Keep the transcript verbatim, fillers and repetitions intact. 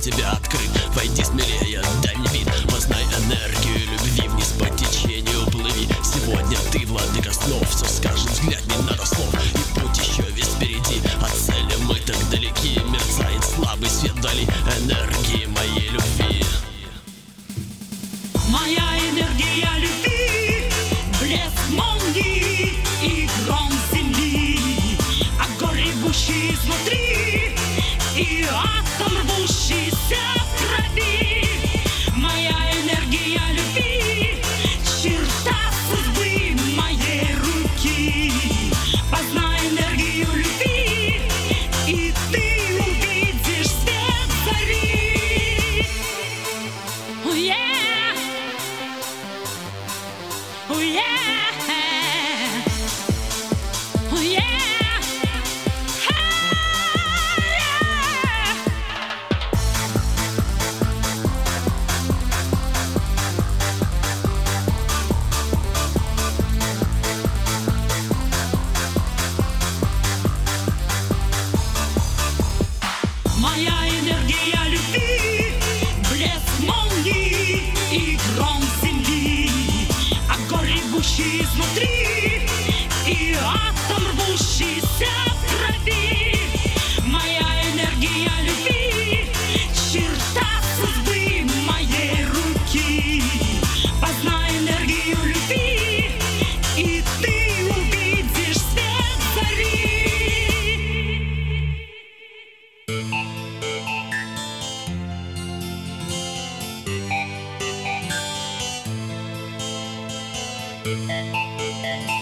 тебя открыт. Войди смелее, дай мне вид, познай энергию любви, вниз по течению плыви. Сегодня ты владыка снов, все скажет взгляд, не надо слов. И путь еще весь впереди, от цели мы так далеки. Мерцает слабый свет вдали энергии моей любви. Моя энергия любви, блеск молнии и гром земли, огонь ревущий изнутри и атом рвущийся в крови. Моя энергия любви, черта судьбы моей руки. Познай энергию любви, и ты увидишь свет зари. Oh yeah. Oh yeah, oh yeah, ah, yeah. Моя энергия любви, блеск молнии и гром земли, огонь ревущий изнутри и атом рвущийся в крови. Моя энергия любви, черта судьбы моей руки. Познай энергию любви, и ты увидишь свет зари. Thank you.